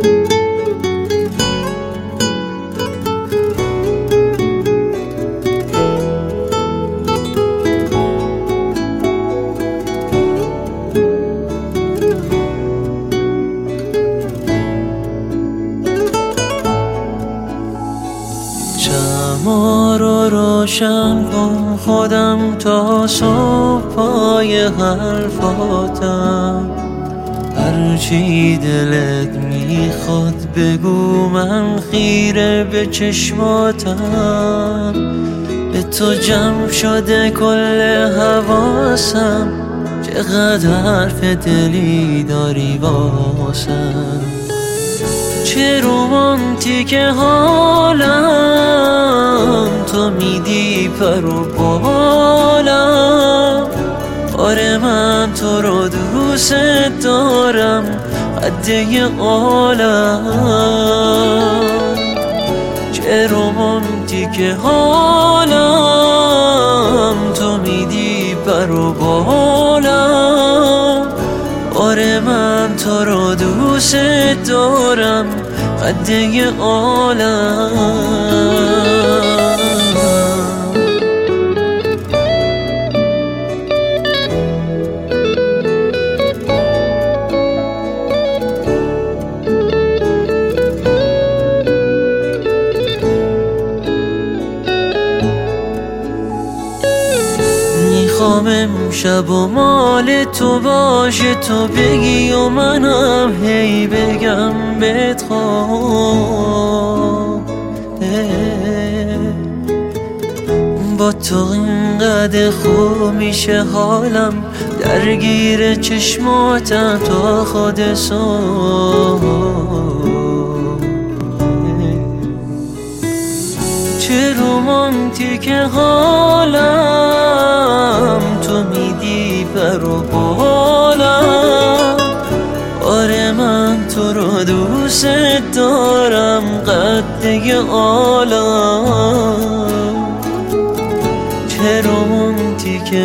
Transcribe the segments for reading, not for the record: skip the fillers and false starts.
شمع رو روشن کن خودم تا صبح پای حرفاتم. هرچی دلت میخواد بگو، من خیره به چشماتم. به تو جمع شده کل حواسم، چقدر حرف دلی داری واسم. چه رومانتیک حالم، تو میدی پر و بالم. آره من تو رو دوست دارم قده عالم. چه رومانتیک حالم، تو میدی پر و بالم. آره من تو رو دوست دارم قده عالم. میخوام امشب و مال تو باشه، تو بگی و منم هی بگم بهت خواب. با تو اینقدر خوب میشه حالم، درگیر چشماتم تا خود صبح. چه رومانتیک حالم، تو میدی پر و بالم. آره من تو رو دوست دارم قده عالم. چه رومانتیک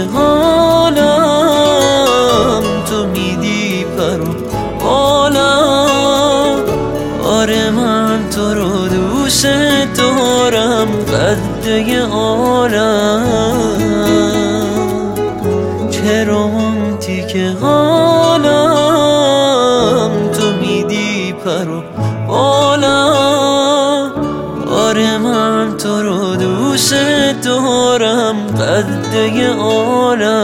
حالم، تو میدی پر و بالم. آره من تو رو دوست دارم قده عالم. چه رومانتیک حالم، تو میدی پر و بالم. آره من تو رو دوست دارم قده عالم.